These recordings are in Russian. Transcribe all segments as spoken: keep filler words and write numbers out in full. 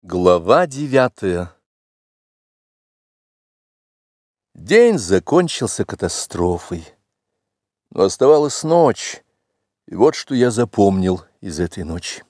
Глава девятая. День закончился катастрофой, но оставалась ночь, и вот что я запомнил из этой ночи.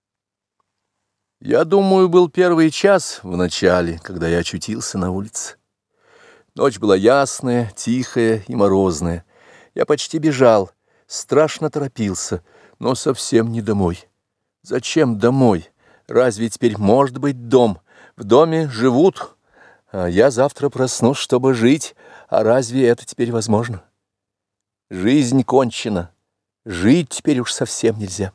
Я думаю, был первый час в начале, когда я очутился на улице. Ночь была ясная, тихая и морозная. Я почти бежал, страшно торопился, но совсем не домой. Зачем домой? Разве теперь может быть дом? В доме живут, а я завтра проснусь, чтобы жить. А разве это теперь возможно? Жизнь кончена. Жить теперь уж совсем нельзя.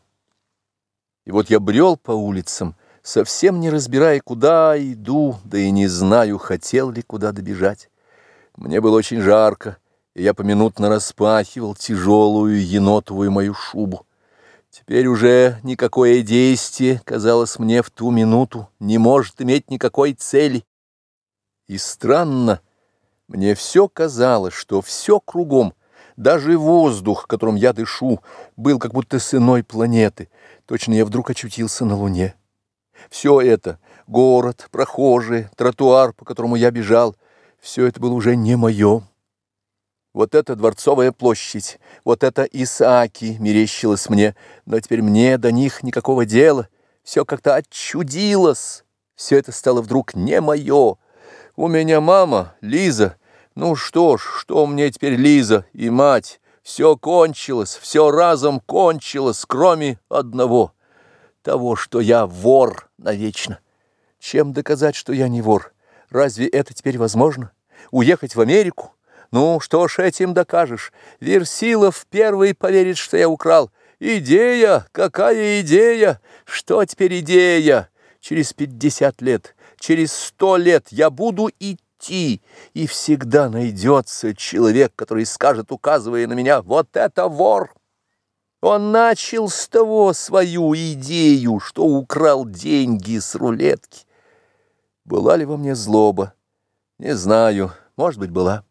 И вот я брел по улицам, совсем не разбирая, куда иду, да и не знаю, хотел ли куда добежать. Мне было очень жарко, и я поминутно распахивал тяжелую енотовую мою шубу. Теперь уже никакое действие, казалось мне в ту минуту, не может иметь никакой цели. И странно, мне все казалось, что все кругом, даже воздух, которым я дышу, был как будто с иной планеты. Точно я вдруг очутился на Луне. Все это — город, прохожие, тротуар, по которому я бежал — все это было уже не мое. Вот эта Дворцовая площадь, вот это Исааки мерещилось мне, но теперь мне до них никакого дела, все как-то отчудилось, все это стало вдруг не мое. У меня мама, Лиза, ну что ж, что мне теперь Лиза и мать, все кончилось, все разом кончилось, кроме одного, того, что я вор навечно. Чем доказать, что я не вор? Разве это теперь возможно? Уехать в Америку? Ну, что ж этим докажешь? Версилов первый поверит, что я украл. Идея! Какая идея? Что теперь идея? Через пятьдесят лет, через сто лет я буду идти, и всегда найдется человек, который скажет, указывая на меня, вот это вор! Он начал с того свою идею, что украл деньги с рулетки. Была ли во мне злоба? Не знаю, может быть, была.